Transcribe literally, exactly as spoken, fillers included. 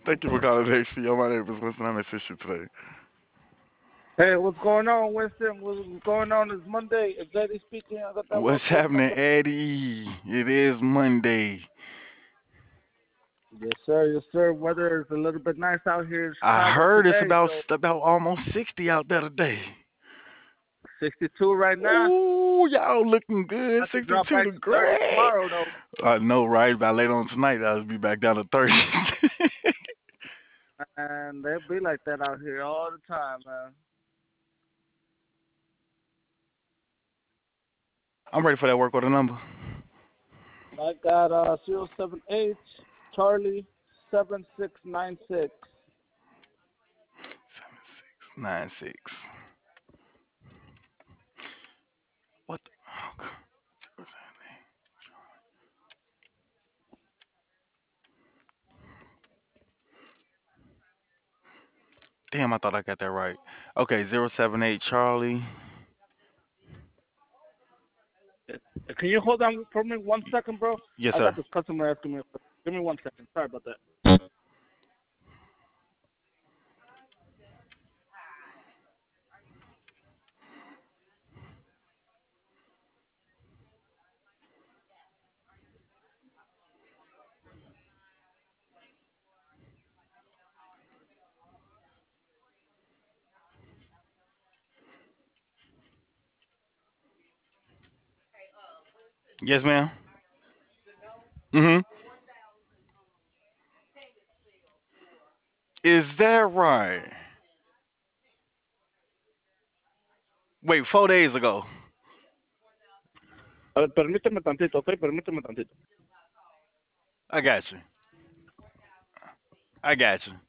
Thank you for calling H C O. My name is Winston. I'm assist you today. Hey, what's going on, Winston? What's going on? It's Monday. It's Eddie speaking. I got that one What's call happening, number. Eddie? It is Monday. Yes, sir. Yes, sir. Weather is a little bit nice out here in I Chicago heard it's today. about So about almost sixty out there today. sixty-two right now. Ooh, y'all looking good. I could drop sixty-two back to thirty degrees. tomorrow, though. I know, right? By later on tonight, I'll be back down to thirty. And they'll be like that out here all the time, man. I'm ready for that work order number. I got uh zero seven eight Charlie seven six nine six. Seven six nine six. What the? Oh, God. Damn, I thought I got that right. Okay, zero seven eight Charlie. Can you hold on for me one second, bro? Yes, I got sir. this customer asking me. Give me one second. Sorry about that. Yes, ma'am. Mm-hmm. Is that right? Wait, four days ago. A ver, permíteme tantito, ¿ok? Permíteme tantito. I got you. I got you.